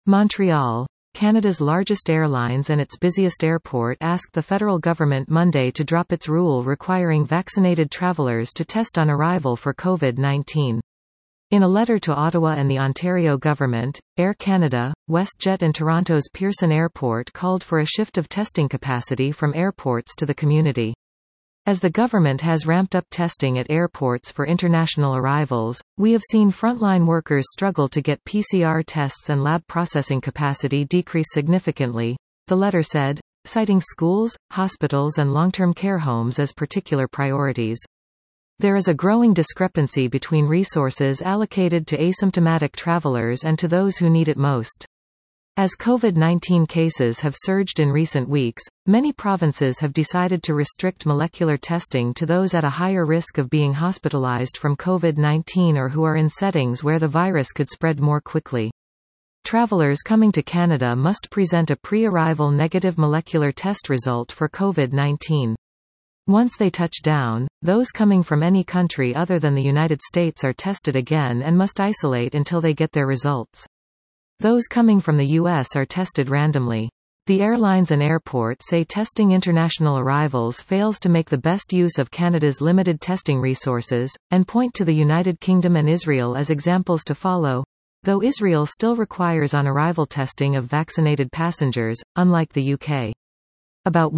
Montreal. Canada's largest airlines and its busiest airport asked the federal government Monday to drop its rule requiring vaccinated travelers to test on arrival for COVID-19. In a letter to Ottawa and the Ontario government, Air Canada, WestJet and Toronto's Pearson Airport called for a shift of testing capacity from airports to the community. As the government has ramped up testing at airports for international arrivals, we have seen frontline workers struggle to get PCR tests and lab processing capacity decrease significantly, the letter said, citing schools, hospitals and long-term care homes as particular priorities. There is a growing discrepancy between resources allocated to asymptomatic travelers and to those who need it most. As COVID-19 cases have surged in recent weeks, many provinces have decided to restrict molecular testing to those at a higher risk of being hospitalized from COVID-19 or who are in settings where the virus could spread more quickly. Travelers coming to Canada must present a pre-arrival negative molecular test result for COVID-19. Once they touch down, those coming from any country other than the United States are tested again and must isolate until they get their results. Those coming from the U.S. are tested randomly. The airlines and airports say testing international arrivals fails to make the best use of Canada's limited testing resources, and point to the United Kingdom and Israel as examples to follow, though Israel still requires on-arrival testing of vaccinated passengers, unlike the UK. About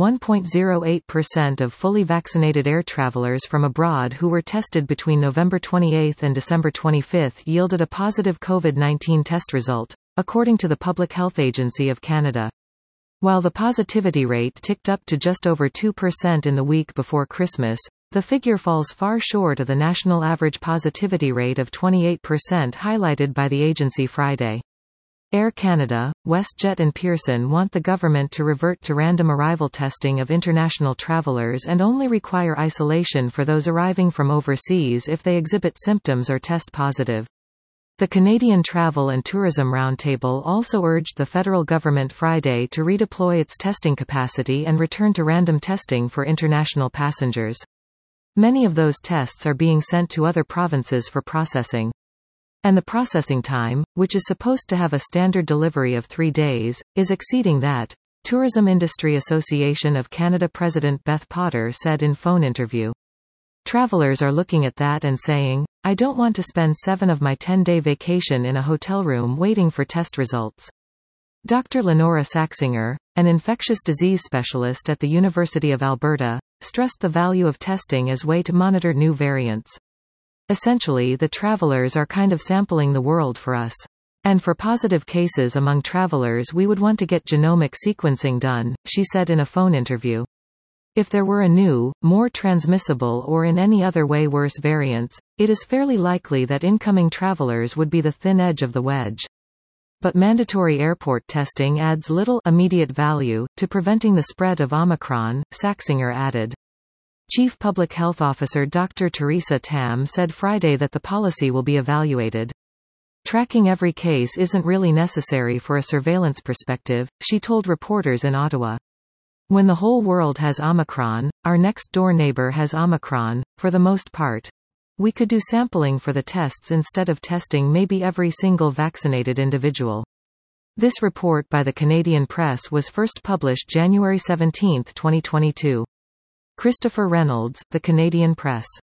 1.08% of fully vaccinated air travelers from abroad who were tested between November 28 and December 25 yielded a positive COVID-19 test result, according to the Public Health Agency of Canada. While the positivity rate ticked up to just over 2% in the week before Christmas, the figure falls far short of the national average positivity rate of 28% highlighted by the agency Friday. Air Canada, WestJet and Pearson want the government to revert to random arrival testing of international travelers and only require isolation for those arriving from overseas if they exhibit symptoms or test positive. The Canadian Travel and Tourism Roundtable also urged the federal government Friday to redeploy its testing capacity and return to random testing for international passengers. Many of those tests are being sent to other provinces for processing. And the processing time, which is supposed to have a standard delivery of 3 days, is exceeding that, Tourism Industry Association of Canada President Beth Potter said in phone interview. Travelers are looking at that and saying, I don't want to spend 7 of my 10-day vacation in a hotel room waiting for test results. Dr. Lenora Saxinger, an infectious disease specialist at the University of Alberta, stressed the value of testing as way to monitor new variants. Essentially, the travelers are kind of sampling the world for us. And for positive cases among travelers we would want to get genomic sequencing done, she said in a phone interview. If there were a new, more transmissible or in any other way worse variants, it is fairly likely that incoming travelers would be the thin edge of the wedge. But mandatory airport testing adds little immediate value to preventing the spread of Omicron, Saxinger added. Chief Public Health Officer Dr. Theresa Tam said Friday that the policy will be evaluated. Tracking every case isn't really necessary for a surveillance perspective, she told reporters in Ottawa. When the whole world has Omicron, our next-door neighbor has Omicron, for the most part. We could do sampling for the tests instead of testing maybe every single vaccinated individual. This report by the Canadian Press was first published January 17, 2022. Christopher Reynolds, The Canadian Press.